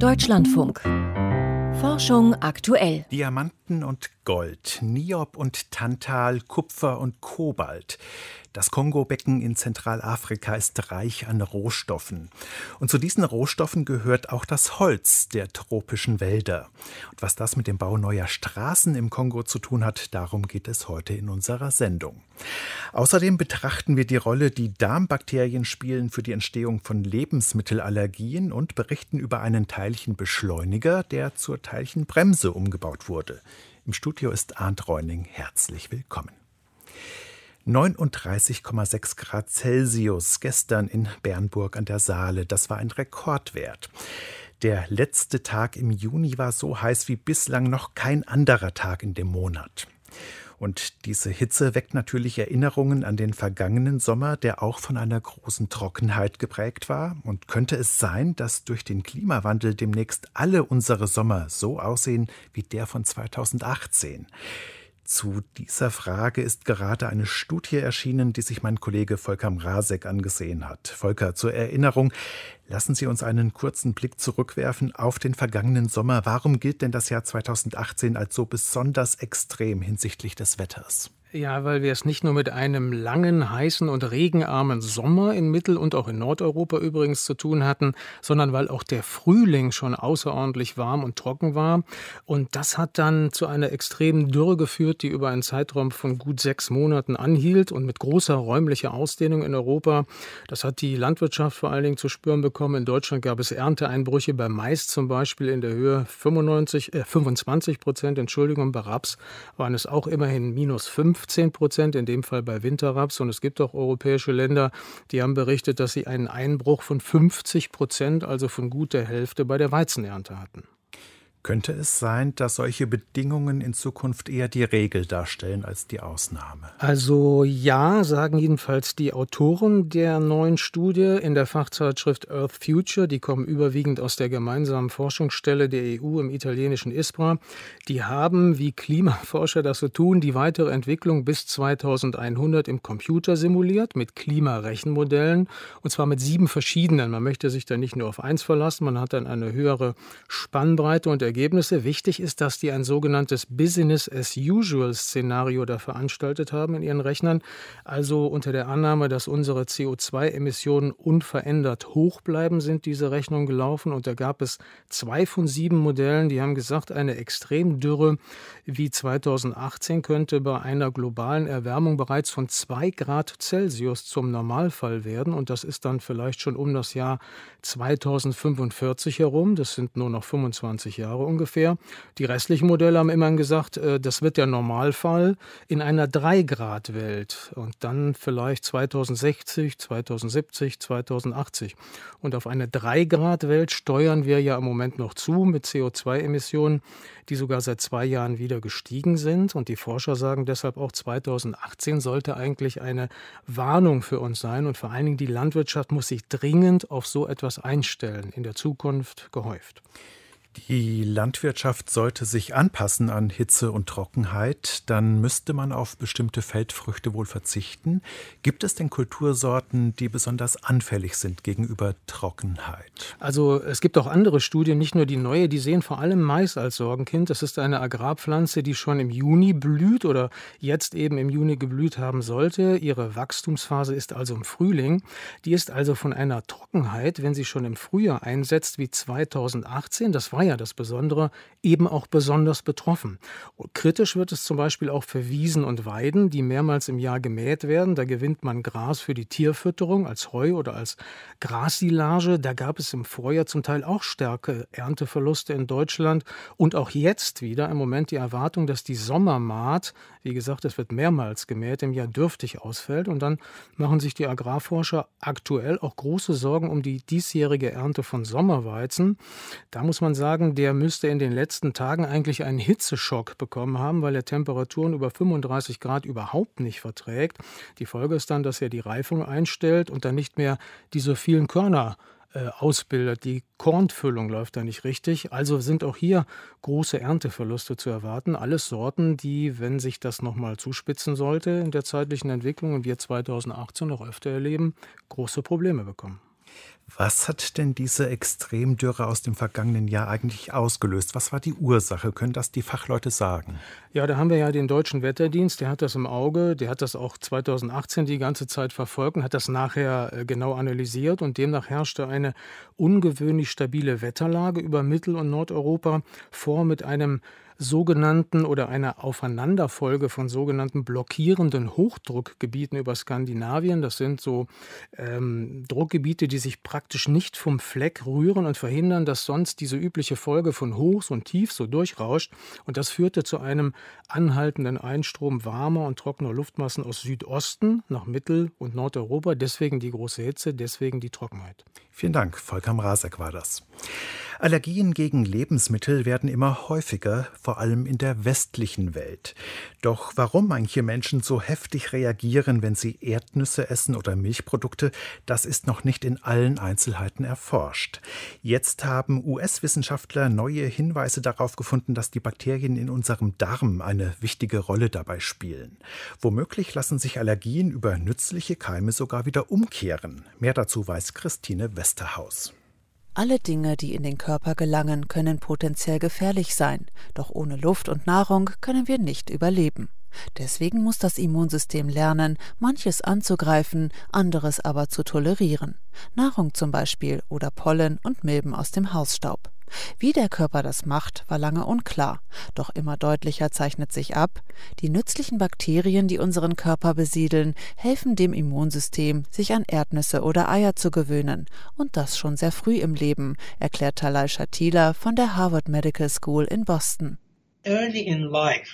Deutschlandfunk. Forschung aktuell. Diamanten und Gold, Niob und Tantal, Kupfer und Kobalt. Das Kongo-Becken in Zentralafrika ist reich an Rohstoffen. Und zu diesen Rohstoffen gehört auch das Holz der tropischen Wälder. Und was das mit dem Bau neuer Straßen im Kongo zu tun hat, darum geht es heute in unserer Sendung. Außerdem betrachten wir die Rolle, die Darmbakterien spielen für die Entstehung von Lebensmittelallergien und berichten über einen Teilchenbeschleuniger, der zur Teilchenbremse umgebaut wurde. Im Studio ist Arndt Reuning. Herzlich willkommen. 39,6 Grad Celsius gestern in Bernburg an der Saale. Das war ein Rekordwert. Der letzte Tag im Juni war so heiß wie bislang noch kein anderer Tag in dem Monat. Und diese Hitze weckt natürlich Erinnerungen an den vergangenen Sommer, der auch von einer großen Trockenheit geprägt war. Und könnte es sein, dass durch den Klimawandel demnächst alle unsere Sommer so aussehen wie der von 2018? Zu dieser Frage ist gerade eine Studie erschienen, die sich mein Kollege Volker Mrazek angesehen hat. Volker, zur Erinnerung, lassen Sie uns einen kurzen Blick zurückwerfen auf den vergangenen Sommer. Warum gilt denn das Jahr 2018 als so besonders extrem hinsichtlich des Wetters? Ja, weil wir es nicht nur mit einem langen, heißen und regenarmen Sommer in Mittel- und auch in Nordeuropa übrigens zu tun hatten, sondern weil auch der Frühling schon außerordentlich warm und trocken war. Und das hat dann zu einer extremen Dürre geführt, die über einen Zeitraum von gut 6 Monaten anhielt und mit großer räumlicher Ausdehnung in Europa. Das hat die Landwirtschaft vor allen Dingen zu spüren bekommen. In Deutschland gab es Ernteeinbrüche bei Mais zum Beispiel in der Höhe 25%. Bei Raps waren es auch immerhin minus 15%, in dem Fall bei Winterraps. Und es gibt auch europäische Länder, die haben berichtet, dass sie einen Einbruch von 50%, also von gut der Hälfte, bei der Weizenernte hatten. Könnte es sein, dass solche Bedingungen in Zukunft eher die Regel darstellen als die Ausnahme? Also ja, sagen jedenfalls die Autoren der neuen Studie in der Fachzeitschrift Earth Future. Die kommen überwiegend aus der gemeinsamen Forschungsstelle der EU im italienischen ISPRA. Die haben, wie Klimaforscher das so tun, die weitere Entwicklung bis 2100 im Computer simuliert mit Klimarechenmodellen. Und zwar mit 7 verschiedenen. Man möchte sich da nicht nur auf eins verlassen, man hat dann eine höhere Spannbreite und Ergebnisse. Wichtig ist, dass die ein sogenanntes Business-as-usual-Szenario da veranstaltet haben in ihren Rechnern. Also unter der Annahme, dass unsere CO2-Emissionen unverändert hoch bleiben, sind diese Rechnungen gelaufen. Und da gab es 2 von 7 Modellen, die haben gesagt, eine Extremdürre wie 2018 könnte bei einer globalen Erwärmung bereits von 2 Grad Celsius zum Normalfall werden. Und das ist dann vielleicht schon um das Jahr 2045 herum. Das sind nur noch 25 Jahre ungefähr. Die restlichen Modelle haben immerhin gesagt, das wird der Normalfall in einer 3-Grad-Welt und dann vielleicht 2060, 2070, 2080. Und auf eine 3-Grad-Welt steuern wir ja im Moment noch zu mit CO2-Emissionen, die sogar seit 2 Jahren wieder gestiegen sind. Und die Forscher sagen deshalb auch, 2018 sollte eigentlich eine Warnung für uns sein. Und vor allen Dingen die Landwirtschaft muss sich dringend auf so etwas einstellen, in der Zukunft gehäuft. Die Landwirtschaft sollte sich anpassen an Hitze und Trockenheit. Dann müsste man auf bestimmte Feldfrüchte wohl verzichten. Gibt es denn Kultursorten, die besonders anfällig sind gegenüber Trockenheit? Also es gibt auch andere Studien, nicht nur die neue, die sehen vor allem Mais als Sorgenkind. Das ist eine Agrarpflanze, die schon im Juni blüht oder jetzt eben im Juni geblüht haben sollte. Ihre Wachstumsphase ist also im Frühling. Die ist also von einer Trockenheit, wenn sie schon im Frühjahr einsetzt, wie 2018. Das war ja das Besondere, eben auch besonders betroffen. Und kritisch wird es zum Beispiel auch für Wiesen und Weiden, die mehrmals im Jahr gemäht werden. Da gewinnt man Gras für die Tierfütterung als Heu oder als Grassilage. Da gab es im Vorjahr zum Teil auch starke Ernteverluste in Deutschland. Und auch jetzt wieder im Moment die Erwartung, dass die Sommermaat, wie gesagt, es wird mehrmals gemäht, im Jahr dürftig ausfällt. Und dann machen sich die Agrarforscher aktuell auch große Sorgen um die diesjährige Ernte von Sommerweizen. Da muss man sagen, der müsste in den letzten Tagen eigentlich einen Hitzeschock bekommen haben, weil er Temperaturen über 35 Grad überhaupt nicht verträgt. Die Folge ist dann, dass er die Reifung einstellt und dann nicht mehr diese vielen Körner ausbildet. Die Kornfüllung läuft da nicht richtig. Also sind auch hier große Ernteverluste zu erwarten. Alles Sorten, die, wenn sich das nochmal zuspitzen sollte in der zeitlichen Entwicklung und wir 2018 noch öfter erleben, große Probleme bekommen. Was hat denn diese Extremdürre aus dem vergangenen Jahr eigentlich ausgelöst? Was war die Ursache? Können das die Fachleute sagen? Ja, da haben wir ja den Deutschen Wetterdienst, der hat das im Auge, der hat das auch 2018 die ganze Zeit verfolgt und hat das nachher genau analysiert und demnach herrschte eine ungewöhnlich stabile Wetterlage über Mittel- und Nordeuropa vor mit einem sogenannten oder einer Aufeinanderfolge von sogenannten blockierenden Hochdruckgebieten über Skandinavien. Das sind so Druckgebiete, die sich praktisch nicht vom Fleck rühren und verhindern, dass sonst diese übliche Folge von Hochs und Tiefs so durchrauscht. Und das führte zu einem anhaltenden Einstrom warmer und trockener Luftmassen aus Südosten nach Mittel- und Nordeuropa. Deswegen die große Hitze, deswegen die Trockenheit. Vielen Dank, Volker Mrazek war das. Allergien gegen Lebensmittel werden immer häufiger, vor allem in der westlichen Welt. Doch warum manche Menschen so heftig reagieren, wenn sie Erdnüsse essen oder Milchprodukte, das ist noch nicht in allen Einzelheiten erforscht. Jetzt haben US-Wissenschaftler neue Hinweise darauf gefunden, dass die Bakterien in unserem Darm eine wichtige Rolle dabei spielen. Womöglich lassen sich Allergien über nützliche Keime sogar wieder umkehren. Mehr dazu weiß Christine Westerhaus. Alle Dinge, die in den Körper gelangen, können potenziell gefährlich sein. Doch ohne Luft und Nahrung können wir nicht überleben. Deswegen muss das Immunsystem lernen, manches anzugreifen, anderes aber zu tolerieren. Nahrung zum Beispiel oder Pollen und Milben aus dem Hausstaub. Wie der Körper das macht, war lange unklar. Doch immer deutlicher zeichnet sich ab: Die nützlichen Bakterien, die unseren Körper besiedeln, helfen dem Immunsystem, sich an Erdnüsse oder Eier zu gewöhnen. Und das schon sehr früh im Leben, erklärt Talal Shatila von der Harvard Medical School in Boston. Early in life.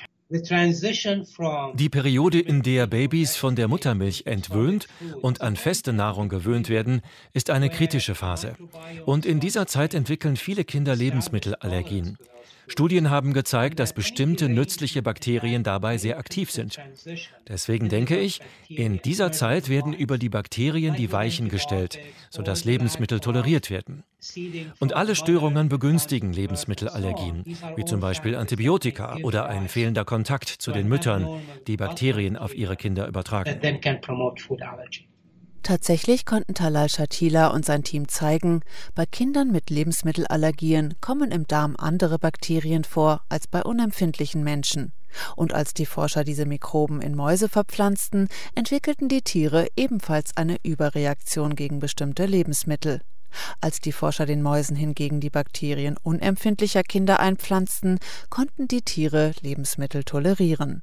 Die Periode, in der Babys von der Muttermilch entwöhnt und an feste Nahrung gewöhnt werden, ist eine kritische Phase. Und in dieser Zeit entwickeln viele Kinder Lebensmittelallergien. Studien haben gezeigt, dass bestimmte nützliche Bakterien dabei sehr aktiv sind. Deswegen denke ich, in dieser Zeit werden über die Bakterien die Weichen gestellt, sodass Lebensmittel toleriert werden. Und alle Störungen begünstigen Lebensmittelallergien, wie zum Beispiel Antibiotika oder ein fehlender Kontakt zu den Müttern, die Bakterien auf ihre Kinder übertragen. Tatsächlich konnten Talal Shatila und sein Team zeigen, bei Kindern mit Lebensmittelallergien kommen im Darm andere Bakterien vor als bei unempfindlichen Menschen. Und als die Forscher diese Mikroben in Mäuse verpflanzten, entwickelten die Tiere ebenfalls eine Überreaktion gegen bestimmte Lebensmittel. Als die Forscher den Mäusen hingegen die Bakterien unempfindlicher Kinder einpflanzten, konnten die Tiere Lebensmittel tolerieren.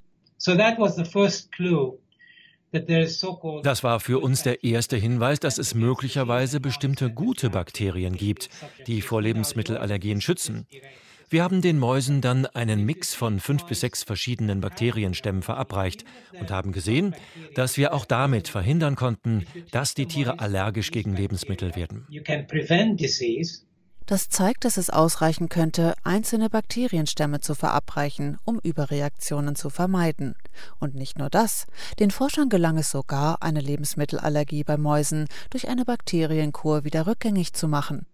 Das war für uns der erste Hinweis, dass es möglicherweise bestimmte gute Bakterien gibt, die vor Lebensmittelallergien schützen. Wir haben den Mäusen dann einen Mix von 5 bis 6 verschiedenen Bakterienstämmen verabreicht und haben gesehen, dass wir auch damit verhindern konnten, dass die Tiere allergisch gegen Lebensmittel werden. Das zeigt, dass es ausreichen könnte, einzelne Bakterienstämme zu verabreichen, um Überreaktionen zu vermeiden. Und nicht nur das. Den Forschern gelang es sogar, eine Lebensmittelallergie bei Mäusen durch eine Bakterienkur wieder rückgängig zu machen.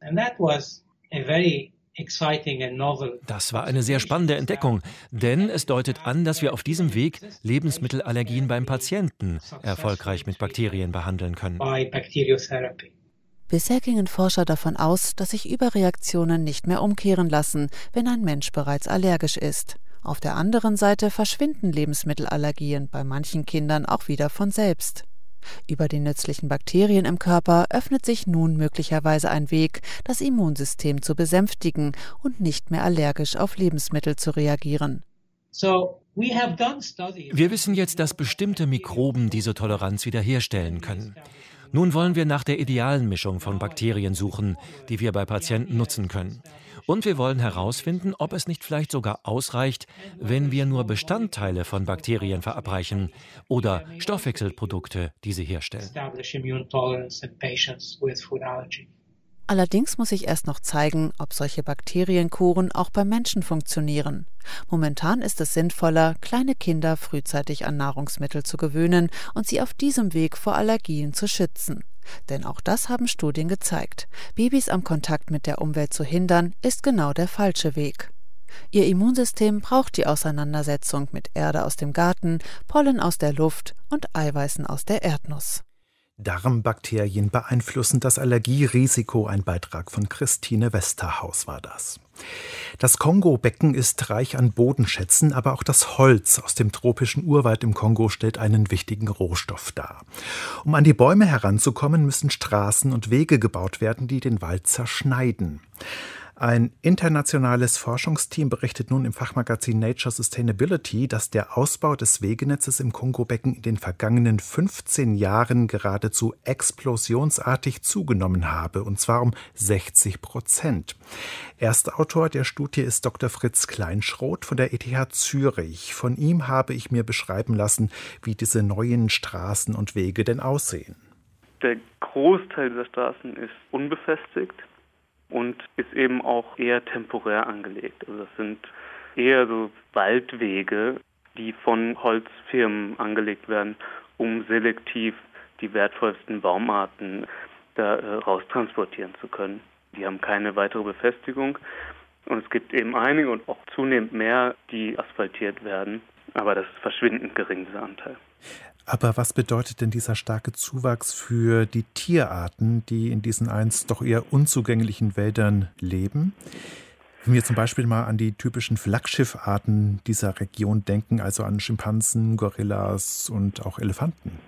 Das war eine sehr spannende Entdeckung, denn es deutet an, dass wir auf diesem Weg Lebensmittelallergien beim Patienten erfolgreich mit Bakterien behandeln können. Bisher gingen Forscher davon aus, dass sich Überreaktionen nicht mehr umkehren lassen, wenn ein Mensch bereits allergisch ist. Auf der anderen Seite verschwinden Lebensmittelallergien bei manchen Kindern auch wieder von selbst. Über die nützlichen Bakterien im Körper öffnet sich nun möglicherweise ein Weg, das Immunsystem zu besänftigen und nicht mehr allergisch auf Lebensmittel zu reagieren. Wir wissen jetzt, dass bestimmte Mikroben diese Toleranz wiederherstellen können. Nun wollen wir nach der idealen Mischung von Bakterien suchen, die wir bei Patienten nutzen können. Und wir wollen herausfinden, ob es nicht vielleicht sogar ausreicht, wenn wir nur Bestandteile von Bakterien verabreichen oder Stoffwechselprodukte, die sie herstellen. Allerdings muss sich erst noch zeigen, ob solche Bakterienkuren auch beim Menschen funktionieren. Momentan ist es sinnvoller, kleine Kinder frühzeitig an Nahrungsmittel zu gewöhnen und sie auf diesem Weg vor Allergien zu schützen. Denn auch das haben Studien gezeigt. Babys am Kontakt mit der Umwelt zu hindern, ist genau der falsche Weg. Ihr Immunsystem braucht die Auseinandersetzung mit Erde aus dem Garten, Pollen aus der Luft und Eiweißen aus der Erdnuss. Darmbakterien beeinflussen das Allergierisiko. Ein Beitrag von Christine Westerhaus war das. Das Kongo-Becken ist reich an Bodenschätzen, aber auch das Holz aus dem tropischen Urwald im Kongo stellt einen wichtigen Rohstoff dar. Um an die Bäume heranzukommen, müssen Straßen und Wege gebaut werden, die den Wald zerschneiden. Ein internationales Forschungsteam berichtet nun im Fachmagazin Nature Sustainability, dass der Ausbau des Wegenetzes im Kongo-Becken in den vergangenen 15 Jahren geradezu explosionsartig zugenommen habe, und zwar um 60%. Erstautor der Studie ist Dr. Fritz Kleinschroth von der ETH Zürich. Von ihm habe ich mir beschreiben lassen, wie diese neuen Straßen und Wege denn aussehen. Der Großteil dieser Straßen ist unbefestigt und ist eben auch eher temporär angelegt. Also das sind eher so Waldwege, die von Holzfirmen angelegt werden, um selektiv die wertvollsten Baumarten da raustransportieren zu können. Die haben keine weitere Befestigung und es gibt eben einige und auch zunehmend mehr, die asphaltiert werden, aber das ist verschwindend gering, dieser Anteil. Aber was bedeutet denn dieser starke Zuwachs für die Tierarten, die in diesen einst doch eher unzugänglichen Wäldern leben? Wenn wir zum Beispiel mal an die typischen Flaggschiffarten dieser Region denken, also an Schimpansen, Gorillas und auch Elefanten.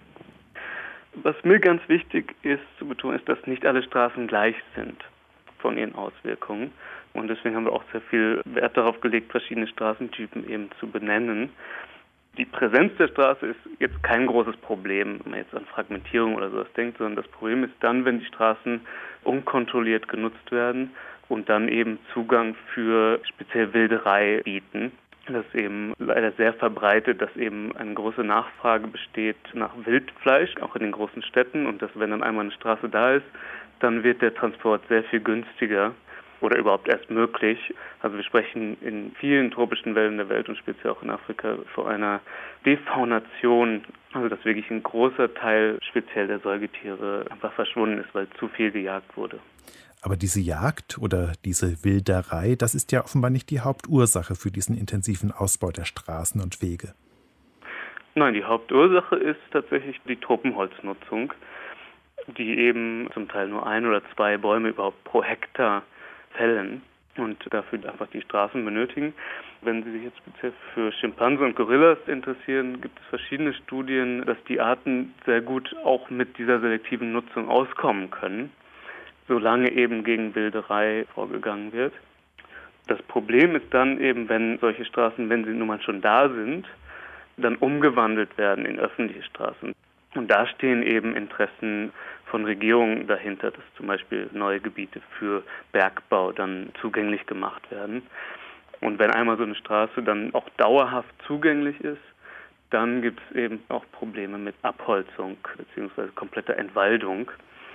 Was mir ganz wichtig ist zu betonen, ist, dass nicht alle Straßen gleich sind von ihren Auswirkungen. Und deswegen haben wir auch sehr viel Wert darauf gelegt, verschiedene Straßentypen eben zu benennen. Die Präsenz der Straße ist jetzt kein großes Problem, wenn man jetzt an Fragmentierung oder sowas denkt, sondern das Problem ist dann, wenn die Straßen unkontrolliert genutzt werden und dann eben Zugang für speziell Wilderei bieten. Das ist eben leider sehr verbreitet, dass eben eine große Nachfrage besteht nach Wildfleisch, auch in den großen Städten, und dass, wenn dann einmal eine Straße da ist, dann wird der Transport sehr viel günstiger oder überhaupt erst möglich. Also wir sprechen in vielen tropischen Wäldern der Welt und speziell auch in Afrika vor einer Defaunation, also dass wirklich ein großer Teil speziell der Säugetiere einfach verschwunden ist, weil zu viel gejagt wurde. Aber diese Jagd oder diese Wilderei, das ist ja offenbar nicht die Hauptursache für diesen intensiven Ausbau der Straßen und Wege. Nein, die Hauptursache ist tatsächlich die Tropenholznutzung, die eben zum Teil nur 1 oder 2 Bäume überhaupt pro Hektar fällen und dafür einfach die Straßen benötigen. Wenn Sie sich jetzt speziell für Schimpansen und Gorillas interessieren, gibt es verschiedene Studien, dass die Arten sehr gut auch mit dieser selektiven Nutzung auskommen können, solange eben gegen Wilderei vorgegangen wird. Das Problem ist dann eben, wenn solche Straßen, wenn sie nun mal schon da sind, dann umgewandelt werden in öffentliche Straßen. Und da stehen eben Interessen von Regierungen dahinter, dass zum Beispiel neue Gebiete für Bergbau dann zugänglich gemacht werden. Und wenn einmal so eine Straße dann auch dauerhaft zugänglich ist, dann gibt es eben auch Probleme mit Abholzung bzw. kompletter Entwaldung,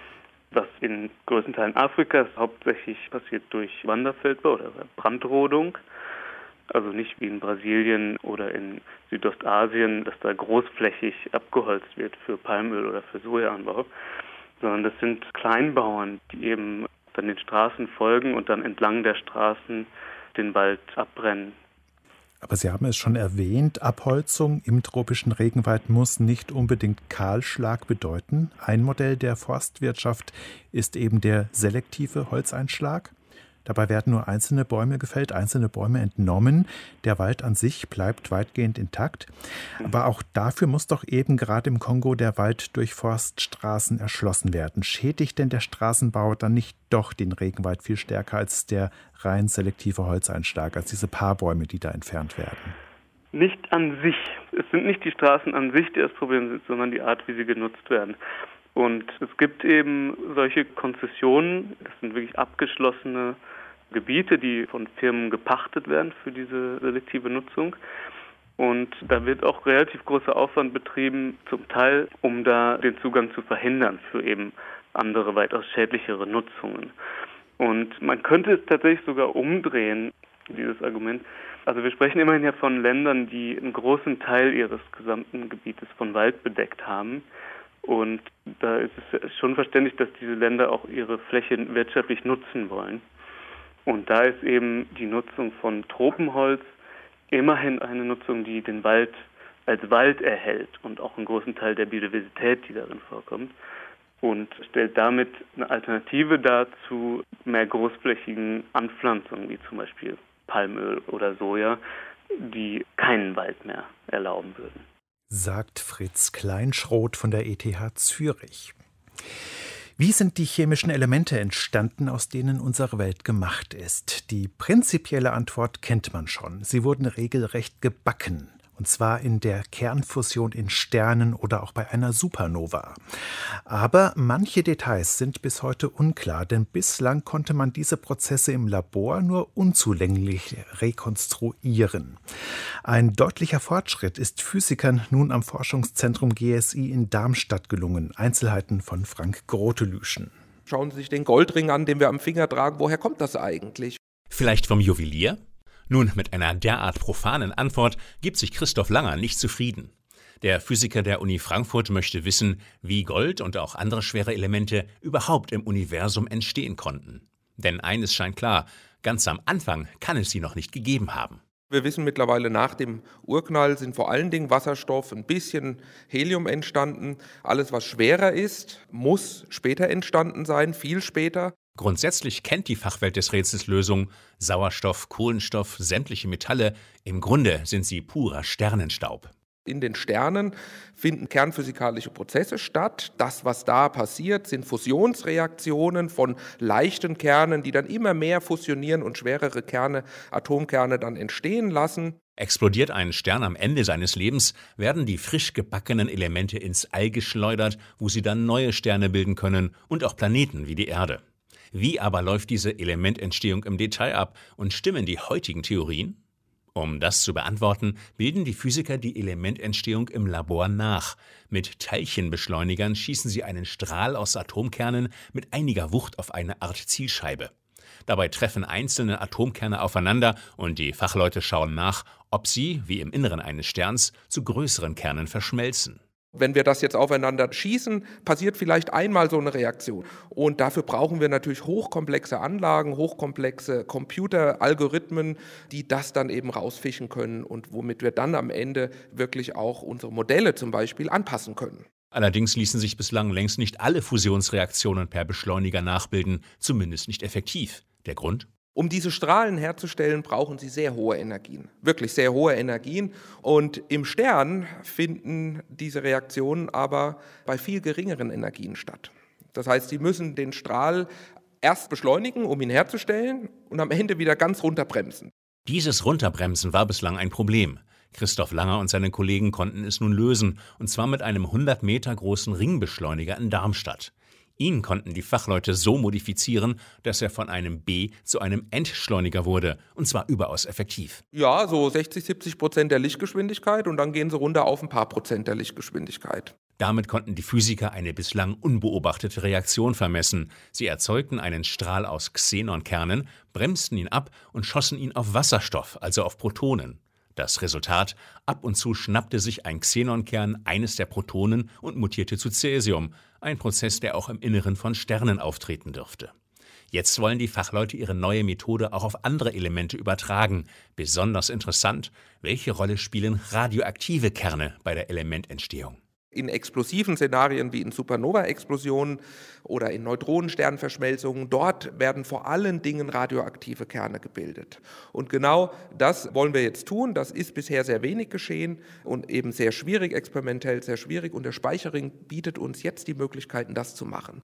was in größten Teilen Afrikas hauptsächlich passiert durch Wanderfeldbau oder Brandrodung. Also nicht wie in Brasilien oder in Südostasien, dass da großflächig abgeholzt wird für Palmöl oder für Sojaanbau, sondern das sind Kleinbauern, die eben dann den Straßen folgen und dann entlang der Straßen den Wald abbrennen. Aber Sie haben es schon erwähnt, Abholzung im tropischen Regenwald muss nicht unbedingt Kahlschlag bedeuten. Ein Modell der Forstwirtschaft ist eben der selektive Holzeinschlag. Dabei werden nur einzelne Bäume gefällt, einzelne Bäume entnommen. Der Wald an sich bleibt weitgehend intakt. Aber auch dafür muss doch eben gerade im Kongo der Wald durch Forststraßen erschlossen werden. Schädigt denn der Straßenbau dann nicht doch den Regenwald viel stärker als der rein selektive Holzeinschlag, als diese paar Bäume, die da entfernt werden? Nicht an sich. Es sind nicht die Straßen an sich, die das Problem sind, sondern die Art, wie sie genutzt werden. Und es gibt eben solche Konzessionen, das sind wirklich abgeschlossene Gebiete, die von Firmen gepachtet werden für diese selektive Nutzung. Und da wird auch relativ großer Aufwand betrieben, zum Teil, um da den Zugang zu verhindern für eben andere, weitaus schädlichere Nutzungen. Und man könnte es tatsächlich sogar umdrehen, dieses Argument. Also wir sprechen immerhin ja von Ländern, die einen großen Teil ihres gesamten Gebietes von Wald bedeckt haben. Und da ist es schon verständlich, dass diese Länder auch ihre Fläche wirtschaftlich nutzen wollen. Und da ist eben die Nutzung von Tropenholz immerhin eine Nutzung, die den Wald als Wald erhält und auch einen großen Teil der Biodiversität, die darin vorkommt. und stellt damit eine Alternative dar zu mehr großflächigen Anpflanzungen, wie zum Beispiel Palmöl oder Soja, die keinen Wald mehr erlauben würden. Sagt Fritz Kleinschroth von der ETH Zürich. Wie sind die chemischen Elemente entstanden, aus denen unsere Welt gemacht ist? Die prinzipielle Antwort kennt man schon. Sie wurden regelrecht gebacken. Und zwar in der Kernfusion in Sternen oder auch bei einer Supernova. Aber manche Details sind bis heute unklar, denn bislang konnte man diese Prozesse im Labor nur unzulänglich rekonstruieren. Ein deutlicher Fortschritt ist Physikern nun am Forschungszentrum GSI in Darmstadt gelungen. Einzelheiten von Frank Grotelüschen. Schauen Sie sich den Goldring an, den wir am Finger tragen. Woher kommt das eigentlich? Vielleicht vom Juwelier? Nun, mit einer derart profanen Antwort gibt sich Christoph Langer nicht zufrieden. Der Physiker der Uni Frankfurt möchte wissen, wie Gold und auch andere schwere Elemente überhaupt im Universum entstehen konnten. Denn eines scheint klar, ganz am Anfang kann es sie noch nicht gegeben haben. Wir wissen mittlerweile, nach dem Urknall sind vor allen Dingen Wasserstoff, ein bisschen Helium entstanden. Alles, was schwerer ist, muss später entstanden sein, viel später. Grundsätzlich kennt die Fachwelt des Rätsels Lösung. Sauerstoff, Kohlenstoff, sämtliche Metalle. Im Grunde sind sie purer Sternenstaub. In den Sternen finden kernphysikalische Prozesse statt. Das, was da passiert, sind Fusionsreaktionen von leichten Kernen, die dann immer mehr fusionieren und schwerere Kerne, Atomkerne dann entstehen lassen. Explodiert ein Stern am Ende seines Lebens, werden die frisch gebackenen Elemente ins All geschleudert, wo sie dann neue Sterne bilden können und auch Planeten wie die Erde. Wie aber läuft diese Elemententstehung im Detail ab und stimmen die heutigen Theorien? Um das zu beantworten, bilden die Physiker die Elemententstehung im Labor nach. Mit Teilchenbeschleunigern schießen sie einen Strahl aus Atomkernen mit einiger Wucht auf eine Art Zielscheibe. Dabei treffen einzelne Atomkerne aufeinander und die Fachleute schauen nach, ob sie, wie im Inneren eines Sterns, zu größeren Kernen verschmelzen. Wenn wir das jetzt aufeinander schießen, passiert vielleicht einmal so eine Reaktion. Und dafür brauchen wir natürlich hochkomplexe Anlagen, hochkomplexe Computeralgorithmen, die das dann eben rausfischen können und womit wir dann am Ende wirklich auch unsere Modelle zum Beispiel anpassen können. Allerdings ließen sich bislang längst nicht alle Fusionsreaktionen per Beschleuniger nachbilden, zumindest nicht effektiv. Der Grund? Um diese Strahlen herzustellen, brauchen sie sehr hohe Energien, wirklich sehr hohe Energien. Und im Stern finden diese Reaktionen aber bei viel geringeren Energien statt. Das heißt, sie müssen den Strahl erst beschleunigen, um ihn herzustellen, und am Ende wieder ganz runterbremsen. Dieses Runterbremsen war bislang ein Problem. Christoph Langer und seine Kollegen konnten es nun lösen, und zwar mit einem 100 Meter großen Ringbeschleuniger in Darmstadt. Ihn konnten die Fachleute so modifizieren, dass er von einem B zu einem Entschleuniger wurde, und zwar überaus effektiv. Ja, so 60-70% der Lichtgeschwindigkeit, und dann gehen sie runter auf ein paar Prozent der Lichtgeschwindigkeit. Damit konnten die Physiker eine bislang unbeobachtete Reaktion vermessen. Sie erzeugten einen Strahl aus Xenonkernen, bremsten ihn ab und schossen ihn auf Wasserstoff, also auf Protonen. Das Resultat: ab und zu schnappte sich ein Xenonkern eines der Protonen und mutierte zu Cäsium, ein Prozess, der auch im Inneren von Sternen auftreten dürfte. Jetzt wollen die Fachleute ihre neue Methode auch auf andere Elemente übertragen. Besonders interessant: welche Rolle spielen radioaktive Kerne bei der Elemententstehung? In explosiven Szenarien wie in Supernova-Explosionen oder in Neutronensternverschmelzungen, dort werden vor allen Dingen radioaktive Kerne gebildet. Und genau das wollen wir jetzt tun. Das ist bisher sehr wenig geschehen und eben sehr schwierig, experimentell sehr schwierig. Und der Speicherring bietet uns jetzt die Möglichkeiten, das zu machen.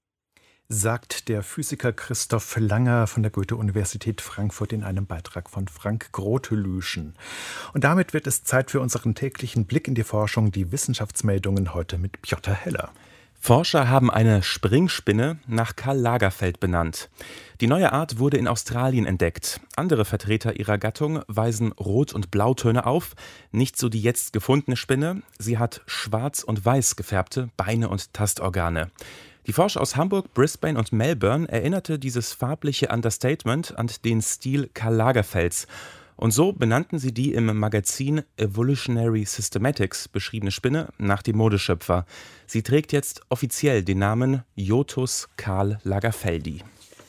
Sagt der Physiker Christoph Langer von der Goethe-Universität Frankfurt in einem Beitrag von Frank Grotelüschen. Und damit wird es Zeit für unseren täglichen Blick in die Forschung, die Wissenschaftsmeldungen heute mit Piotr Heller. Forscher haben eine Springspinne nach Karl Lagerfeld benannt. Die neue Art wurde in Australien entdeckt. Andere Vertreter ihrer Gattung weisen Rot- und Blautöne auf. Nicht so die jetzt gefundene Spinne. Sie hat schwarz und weiß gefärbte Beine und Tastorgane. Die Forscher aus Hamburg, Brisbane und Melbourne erinnerte dieses farbliche Understatement an den Stil Karl Lagerfelds. Und so benannten sie die im Magazin Evolutionary Systematics beschriebene Spinne nach dem Modeschöpfer. Sie trägt jetzt offiziell den Namen Yotus Karl Lagerfeldi.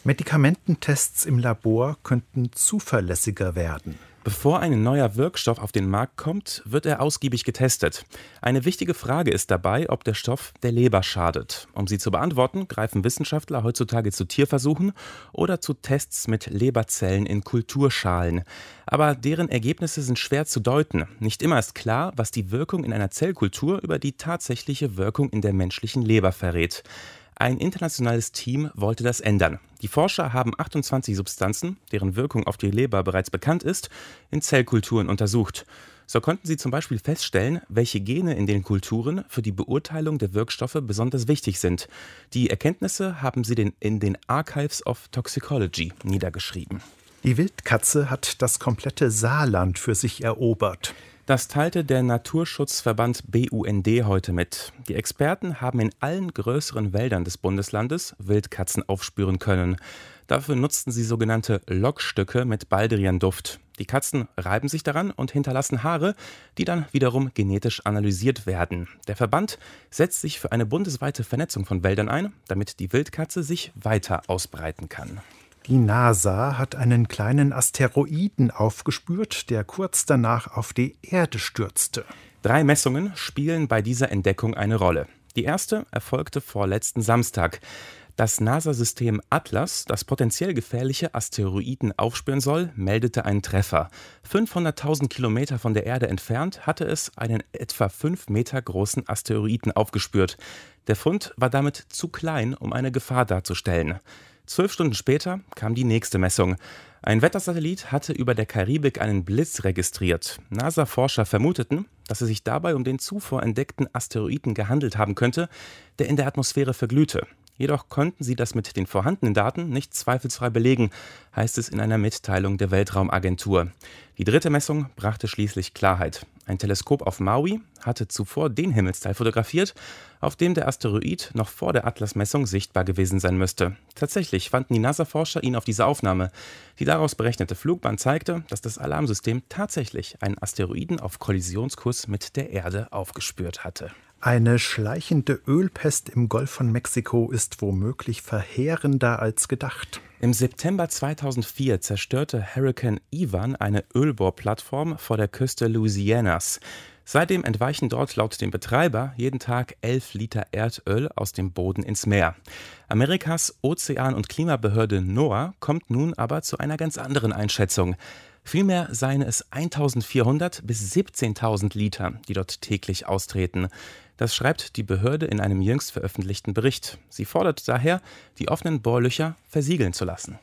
Medikamententests im Labor könnten zuverlässiger werden. Bevor ein neuer Wirkstoff auf den Markt kommt, wird er ausgiebig getestet. Eine wichtige Frage ist dabei, ob der Stoff der Leber schadet. Um sie zu beantworten, greifen Wissenschaftler heutzutage zu Tierversuchen oder zu Tests mit Leberzellen in Kulturschalen. Aber deren Ergebnisse sind schwer zu deuten. Nicht immer ist klar, was die Wirkung in einer Zellkultur über die tatsächliche Wirkung in der menschlichen Leber verrät. Ein internationales Team wollte das ändern. Die Forscher haben 28 Substanzen, deren Wirkung auf die Leber bereits bekannt ist, in Zellkulturen untersucht. So konnten sie zum Beispiel feststellen, welche Gene in den Kulturen für die Beurteilung der Wirkstoffe besonders wichtig sind. Die Erkenntnisse haben sie in den Archives of Toxicology niedergeschrieben. Die Wildkatze hat das komplette Saarland für sich erobert. Das teilte der Naturschutzverband BUND heute mit. Die Experten haben in allen größeren Wäldern des Bundeslandes Wildkatzen aufspüren können. Dafür nutzten sie sogenannte Lockstücke mit Baldrianduft. Die Katzen reiben sich daran und hinterlassen Haare, die dann wiederum genetisch analysiert werden. Der Verband setzt sich für eine bundesweite Vernetzung von Wäldern ein, damit die Wildkatze sich weiter ausbreiten kann. Die NASA hat einen kleinen Asteroiden aufgespürt, der kurz danach auf die Erde stürzte. 3 Messungen spielen bei dieser Entdeckung eine Rolle. Die erste erfolgte vorletzten Samstag. Das NASA-System Atlas, das potenziell gefährliche Asteroiden aufspüren soll, meldete einen Treffer. 500.000 Kilometer von der Erde entfernt hatte es einen etwa 5 Meter großen Asteroiden aufgespürt. Der Fund war damit zu klein, um eine Gefahr darzustellen. 12 Stunden später kam die nächste Messung. Ein Wettersatellit hatte über der Karibik einen Blitz registriert. NASA-Forscher vermuteten, dass es sich dabei um den zuvor entdeckten Asteroiden gehandelt haben könnte, der in der Atmosphäre verglühte. Jedoch konnten sie das mit den vorhandenen Daten nicht zweifelsfrei belegen, heißt es in einer Mitteilung der Weltraumagentur. Die dritte Messung brachte schließlich Klarheit. Ein Teleskop auf Maui hatte zuvor den Himmelsteil fotografiert, auf dem der Asteroid noch vor der Atlas-Messung sichtbar gewesen sein müsste. Tatsächlich fanden die NASA-Forscher ihn auf dieser Aufnahme. Die daraus berechnete Flugbahn zeigte, dass das Alarmsystem tatsächlich einen Asteroiden auf Kollisionskurs mit der Erde aufgespürt hatte. Eine schleichende Ölpest im Golf von Mexiko ist womöglich verheerender als gedacht. Im September 2004 zerstörte Hurrikan Ivan eine Ölbohrplattform vor der Küste Louisianas. Seitdem entweichen dort laut dem Betreiber jeden Tag 11 Liter Erdöl aus dem Boden ins Meer. Amerikas Ozean- und Klimabehörde NOAA kommt nun aber zu einer ganz anderen Einschätzung. Vielmehr seien es 1.400 bis 17.000 Liter, die dort täglich austreten. Das schreibt die Behörde in einem jüngst veröffentlichten Bericht. Sie fordert daher, die offenen Bohrlöcher versiegeln zu lassen.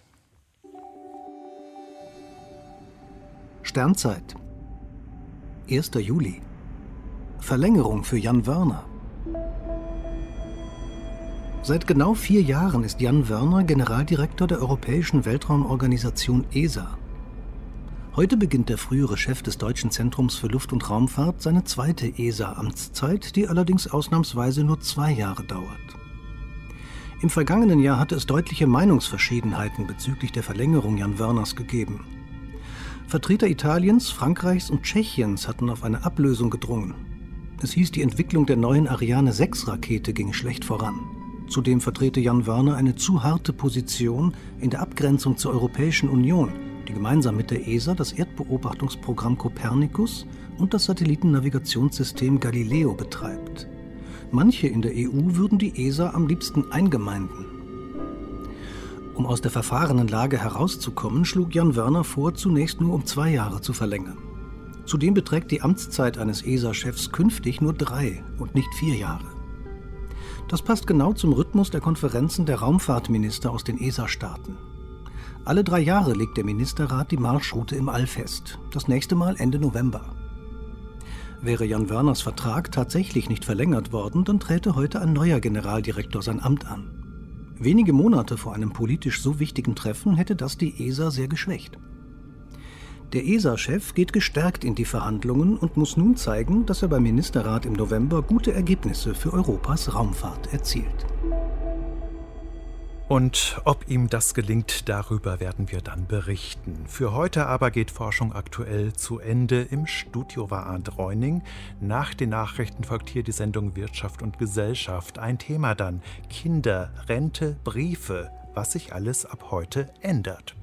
Sternzeit. 1. Juli. Verlängerung für Jan Wörner. Seit genau 4 Jahren ist Jan Wörner Generaldirektor der Europäischen Weltraumorganisation ESA. Heute beginnt der frühere Chef des Deutschen Zentrums für Luft- und Raumfahrt seine zweite ESA-Amtszeit, die allerdings ausnahmsweise nur 2 Jahre dauert. Im vergangenen Jahr hatte es deutliche Meinungsverschiedenheiten bezüglich der Verlängerung Jan Wörners gegeben. Vertreter Italiens, Frankreichs und Tschechiens hatten auf eine Ablösung gedrungen. Es hieß, die Entwicklung der neuen Ariane-6-Rakete ginge schlecht voran. Zudem vertrete Jan Wörner eine zu harte Position in der Abgrenzung zur Europäischen Union, die gemeinsam mit der ESA das Erdbeobachtungsprogramm Copernicus und das Satellitennavigationssystem Galileo betreibt. Manche in der EU würden die ESA am liebsten eingemeinden. Um aus der verfahrenen Lage herauszukommen, schlug Jan Wörner vor, zunächst nur um 2 Jahre zu verlängern. Zudem beträgt die Amtszeit eines ESA-Chefs künftig nur 3 und nicht 4 Jahre. Das passt genau zum Rhythmus der Konferenzen der Raumfahrtminister aus den ESA-Staaten. Alle 3 Jahre legt der Ministerrat die Marschroute im All fest. Das nächste Mal Ende November. Wäre Jan Wörners Vertrag tatsächlich nicht verlängert worden, dann träte heute ein neuer Generaldirektor sein Amt an. Wenige Monate vor einem politisch so wichtigen Treffen hätte das die ESA sehr geschwächt. Der ESA-Chef geht gestärkt in die Verhandlungen und muss nun zeigen, dass er beim Ministerrat im November gute Ergebnisse für Europas Raumfahrt erzielt. Und ob ihm das gelingt, darüber werden wir dann berichten. Für heute aber geht Forschung aktuell zu Ende. Im Studio war Arndt Reuning. Nach den Nachrichten folgt hier die Sendung Wirtschaft und Gesellschaft. Ein Thema dann: Kinder, Rente, Briefe. was sich alles ab heute ändert.